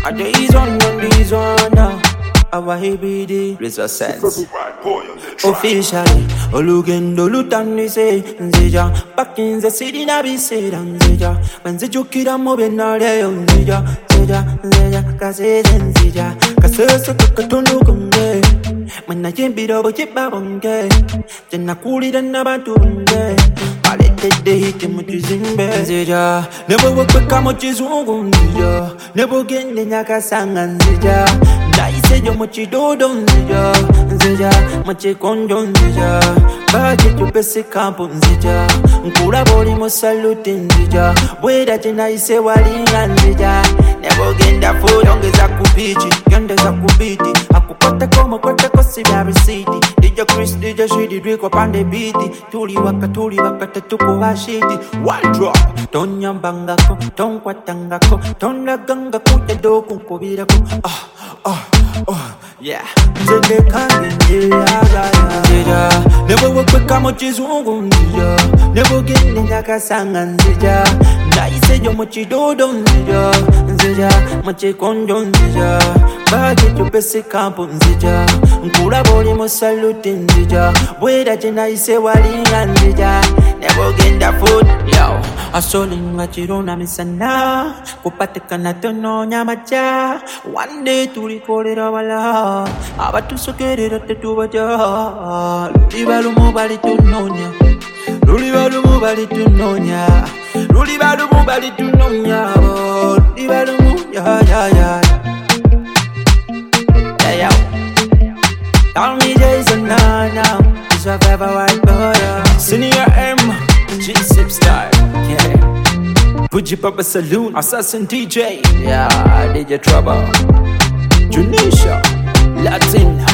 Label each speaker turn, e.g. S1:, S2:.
S1: And these one now. Our ABD, Rizzo Sense. Officially, Olugendo Lutani say, Nzija, back in the city, Nabi said, Nzija, when the Jukira Mobina, Nzija, Nzija, Kazes and Zija, Kasasa Kakatulukunde, when I can't beat over Chipabunge, then I cool it and Nabatunde. They hit him with his Zija, never work with Kamochizu, never get the Nakasang and Zija. I said you're much do don't Zija, much condon Zija, Baji to basic camp on Zija, Kura body must salute in Zija, way that in I say Wali and Zija, never get that food on the Zakupichi, Yanda Zakupiti, Akupata Koma, Quata Cosivary City, did your Chris, did your shitty drink up on the beatty, Tuli Waka Tuku Hashiti, one drop, Don Yambangako, Don Quatangako, Don Laganga Kuta Doku Kovirako, yeah. Zende kange ya never work with Kamochizu, never get the Nakasang and Zija. I said you're much do don't Zija, much condon Zija, Baji to basic camp on Zija, Kura body must salute in Zija, way that in I say Wali and Zija, never get that food, yo. I saw in Machirona Missana, Kupatikana no Yamacha, one day to record it all. About to socket it at the two of ya. Libalu mobile to Nonya. Lulibalu mobile to Nonya. Lulibalu mobile to Nonya. Libalu, yeah. Hey, yo. Call me Jason now. It's a favorite boy. Senior M, G-Sip style. Yeah. Puji Papa Saloon, Assassin DJ. Yeah, DJ Trouble. Junisha, Latin.